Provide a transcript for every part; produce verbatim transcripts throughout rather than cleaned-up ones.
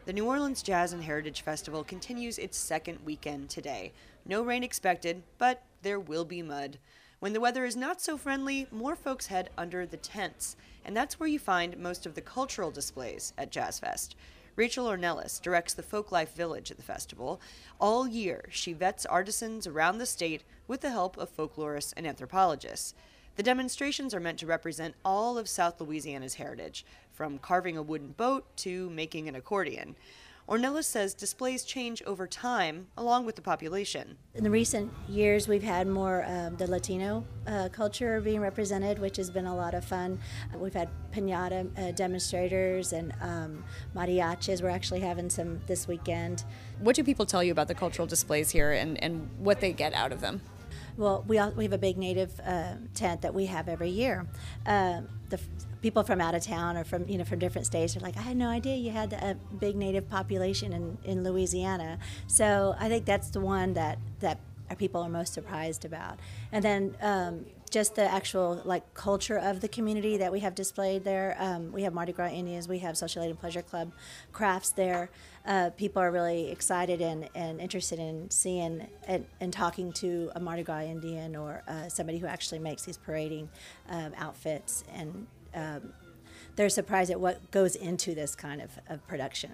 The New Orleans Jazz and Heritage Festival continues its second weekend today. No rain expected, but there will be mud. When the weather is not so friendly, more folks head under the tents, and that's where you find most of the cultural displays at Jazz Fest. Rachel Ornelas directs the Folklife Village at the festival. All year, she vets artisans around the state with the help of folklorists and anthropologists. The demonstrations are meant to represent all of South Louisiana's heritage, from carving a wooden boat to making an accordion. Ornelas says displays change over time, along with the population. In the recent years, we've had more um, the Latino uh, culture being represented, which has been a lot of fun. We've had piñata uh, demonstrators and um, mariachis. We're actually having some this weekend. What do people tell you about the cultural displays here and, and what they get out of them? Well, we, all, we have a big native uh, tent that we have every year. Uh, the f- people from out of town or from you know from different states are like, I had no idea you had a big native population in, in Louisiana. So I think that's the one that that our people are most surprised about. And then um, just the actual like culture of the community that we have displayed there. Um, we have Mardi Gras Indians, we have Social Aid and Pleasure Club crafts there. Uh, people are really excited and, and interested in seeing and, and talking to a Mardi Gras Indian or uh, somebody who actually makes these parading um, outfits. And um, they're surprised at what goes into this kind of, of production.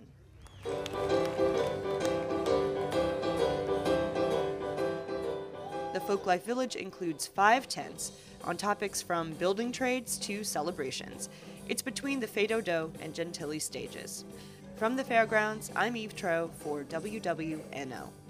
The Folklife Village includes five tents on topics from building trades to celebrations. It's between the Fado Do and Gentilly stages. From the fairgrounds, I'm Eve Tro for W W N O.